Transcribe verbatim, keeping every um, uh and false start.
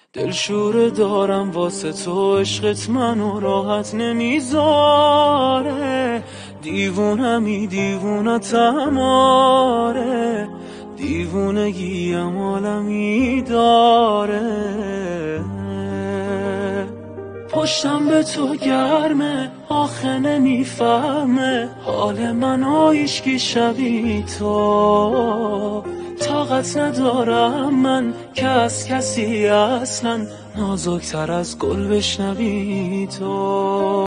دلشوره دارم واسه تو، عشقت منو راحت نمیذاره. دیوونمی دیوونتم آره، دیوونگیم عالمی داره. پشتم به تو گرمه، آخه نمیفهمه حال منو هیچکی شبیه تو. طاقت ندارم من که از کسی اصلا نازکتر از گل بشنوی تو.